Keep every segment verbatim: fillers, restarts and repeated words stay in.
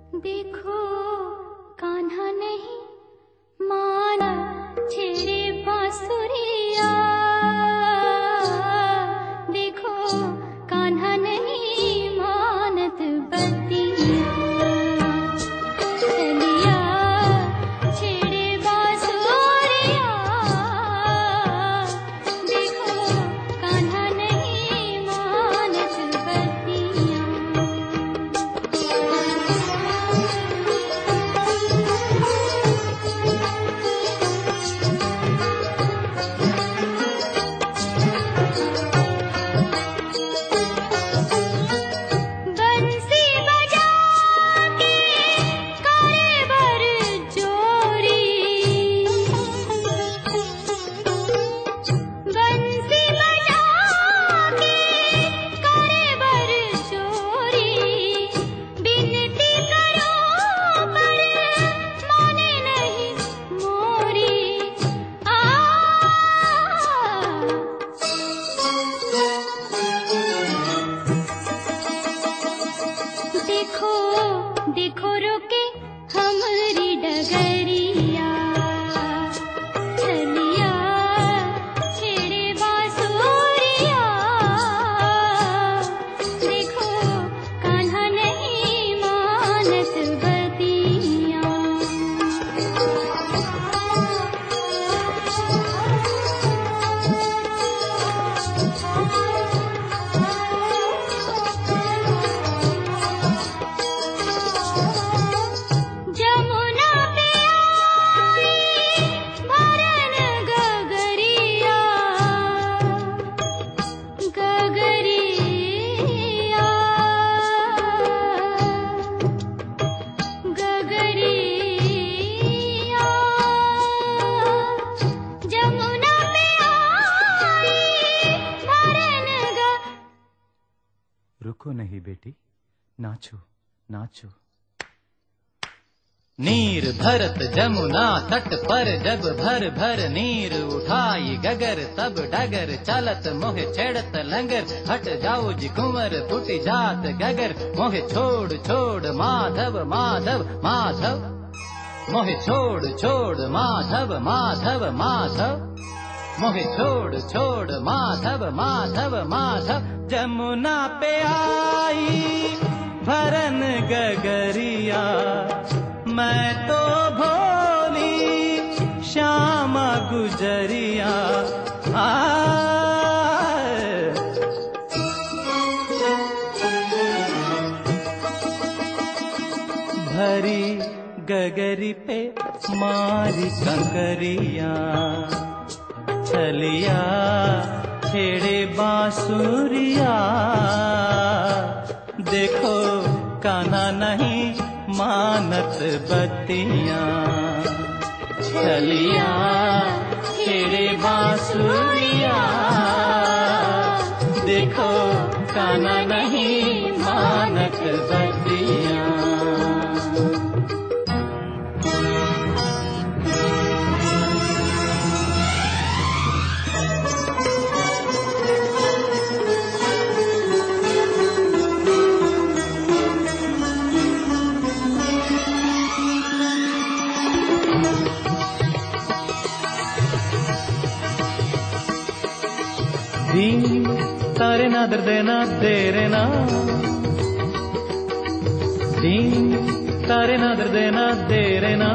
देखो कान्हा नहीं माना छेड़े बांसुरिया, देखो कान्हा नहीं मानत बतिया, चलिया छेड़े बांसुरिया, देखो कान्हा नहीं मानत बतिया। देखो रोके हमरी डगरिया, चलिया छेड़े बांसुरिया, देखो कान्हा नहीं मानत बतिया। रुको नहीं बेटी, नाचो नाचो। नीर भरत जमुना तट पर जब भर भर नीर उठाई गगर, तब डगर चलत मोहे छेड़त लंगर, हट जाओ जी कुंवर फुटी जात गगर, मोहे छोड़ छोड़ माधव माधव माधव, मोहे छोड़ छोड़ माधव माधव माधव, मोहे छोड़ छोड़ माधव माधव माधव। जमुना पे आई भरन गगरिया, मैं तो भोली श्यामा गुजरिया। आ भरी गगरी पे मारी कंकरिया, चलिया छेड़े बांसुरिया, देखो कान्हा नहीं मानत बतिया, चलिया छेड़े बांसुरिया, देखो कान्हा नहीं मानत बतिया। दीन तारे ना दर्दे ना तेरे ना, दीन तारे ना दर्दे ना तेरे ना,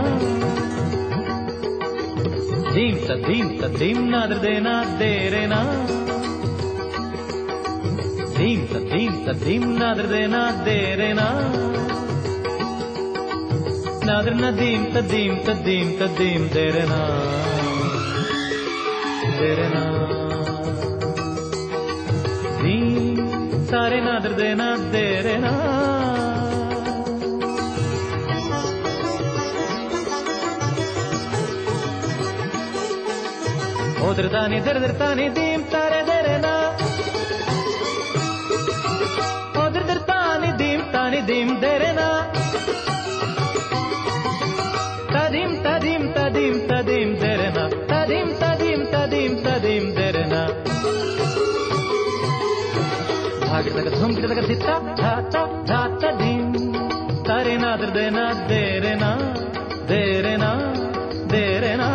दीम तदीम तदीम ना दर्दे ना तेरे ना, दीम तदीम तदीम ना दर्दे ना तेरे ना, नादर नदीम तदीम तदीम तदीम तेरे ना तेरे ना, सारे नादर देना तेरे ना। उधर दानी दर दर तानी दीम तारे देरे ना, उधर दर तानी दीम तानी दीम देरे ना, तदीम तदीम तदीम तदीम देरे ना, तदीम तदीम तदीम तदीम देरे ना। भाग तक धूम तक दिता धा ता धा ता दीम तारे ना दादर देना देरे ना देरे ना देरे ना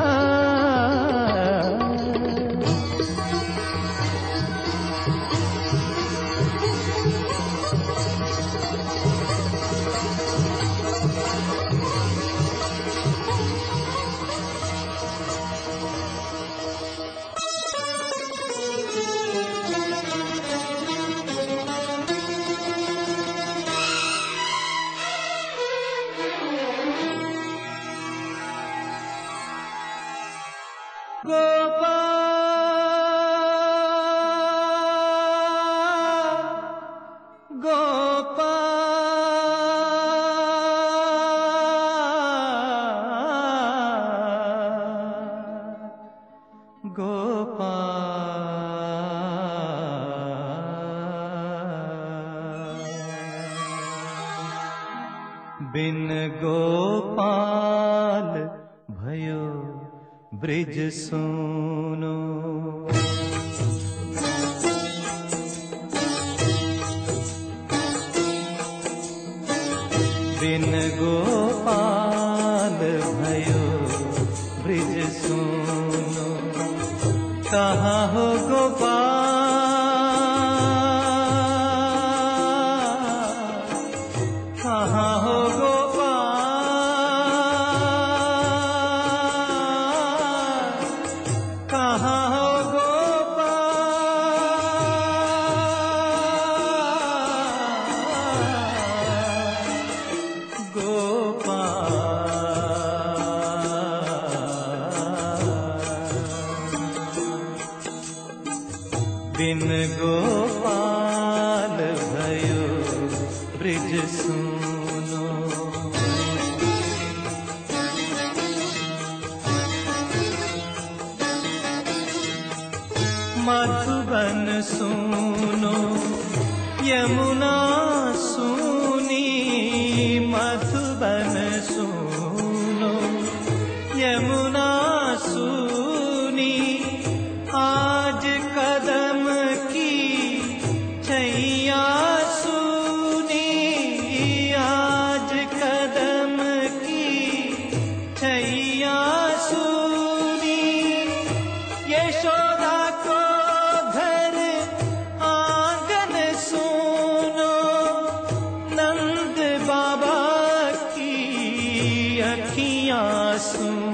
गोपाल गोपाल गोपाल बिन गोपाल भयो ब्रिज सुनो बिन गोपाल भयो ब्रिज सुनो कहाँ हो गोपाल कहाँ हो गोपाल कहाँ हो गोपाल गोपाल बिन गोपाल भयो ब्रिज सुनो मधुबन सुनो यमुना सुनी मधुबन सुनो यमुना सुनी आज कदम की छैया सुनी आज कदम की छैया सुनी यशोदा को घर आंगन सुनो नंद बाबा की अखियां सुनो